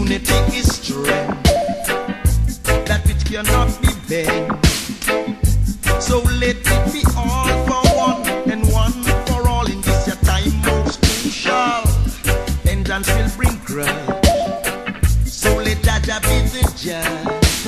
Unity is strength, that which cannot be bent. So let it be all for one and one for all in this your time most crucial. Vengeance will bring grudge, so let Jaja be the judge.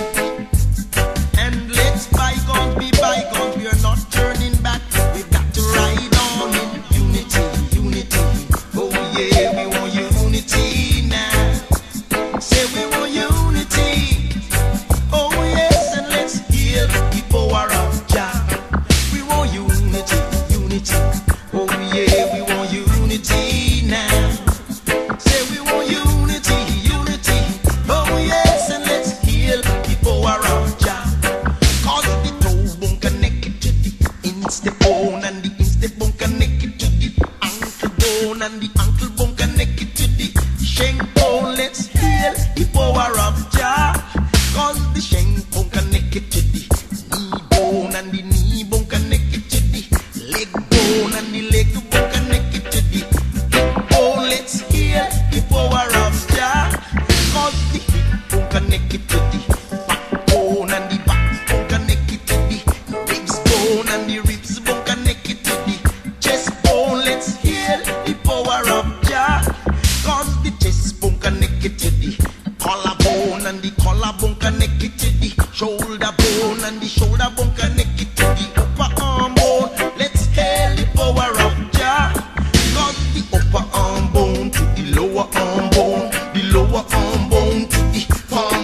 And let's bygones be bygones, we are not turning back. We've got to ride on in unity, unity. Oh yeah, we want unity now. Say we want unity. Oh yes, and let's heal the power of Jah. We want unity, unity. Oh yeah, we want unity now. Say we want unity, unity. Oh yes, and let's heal the power of Jah. Cause the toe bone connected to the instep bone, and the instep bone connected to the ankle bone, and the ankle bone connected to the shank bone. Let's heal the power of Jah. Cause the shank bone connected to the knee bone, and the knee bone connected to the leg bone, and the leg bone connected to the hip bone. Let's heal the power of Jah. Cause the hip bone connected to the backbone, and the backbone connected to the ribs bone, and the ribs bone connected to the chest bone. Let's heal the power of Jah. Cause the chest bone connected to the collarbone, and the collarbone connected to the shoulder bone, and the shoulder bone connected to the upper arm bone. Let's hail the power of Jah. Cause the upper arm bone to the lower arm bone, the lower arm bone to the palm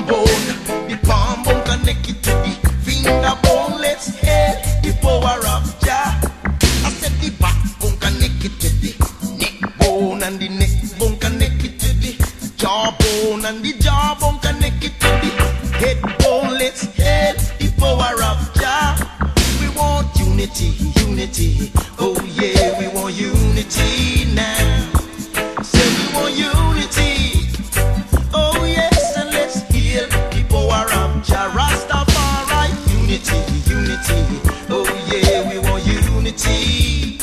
bone connected to the finger bone. Let's hail the power of Jah. I said the backbone connected to the neck bone, and the neck bone connected to the jawbone, and the jawbone connected to the head bone. Let's hail the power of Jah. We want unity, unity. Oh yeah, we want unity now. Say we want unity. Oh yes, and let's heal the power of Jah Rastafari. Unity, unity. Oh yeah, we want unity.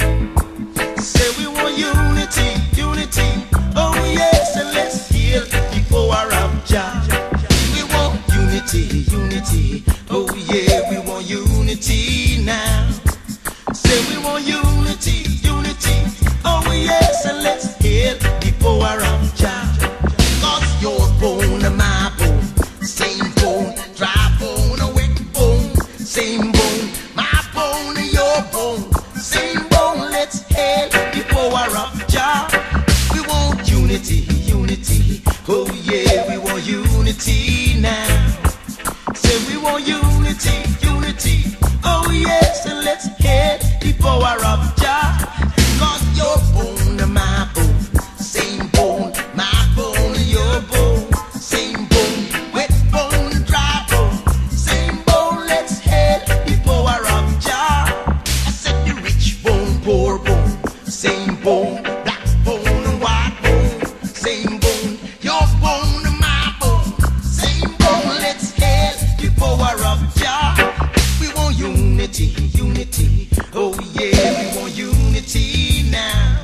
Say we want unity, unity. Oh yes, and let's heal the power of Jah. We want unity, unity. Oh yeah, we want unity now. Say we want unity, unity. Oh yes, and let's heal the power of Jah. Cause your bone and my bone, same bone, dry bone, a wet bone, same bone, my bone and your bone, same bone. Let's hail the power of Jah. We want unity, unity. Oh yeah, we want unity now. Say we want unity, unity. Oh yes, and let's hail the power of Jah. Cause your bone and my bone, same bone, my bone and your bone, same bone, wet bone, dry bone, same bone. Let's hail the power of Jah. I said the rich bone, poor bone, same bone, black bone and white bone, same bone, your bone and my bone, same bone. Let's hail the power of Jah. We want unity, unity. Oh yeah, we want unity now.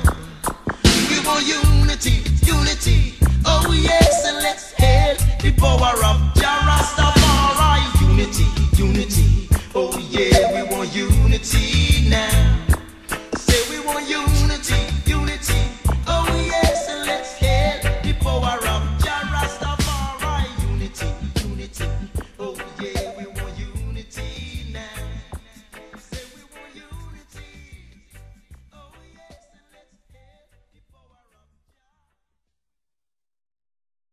We want unity, unity. Oh yes, and let's hail the power of Jah Rastafari. Unity, unity. Oh yeah, we want unity.